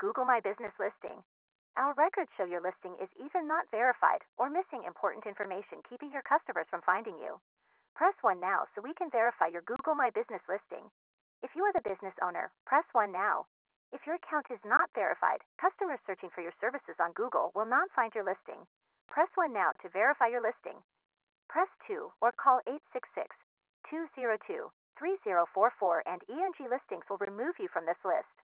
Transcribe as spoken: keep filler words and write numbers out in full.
Google My Business listing. Our records show your listing is either not verified or missing important information, keeping your customers from finding you. Press one now so we can verify your Google My Business listing. If you are the business owner, press one now. If your account is not verified, customers searching for your services on Google will not find your listing. Press one now to verify your listing. Press two or call eight six six, two zero two, three zero four four and E N G Listings will remove you from this list.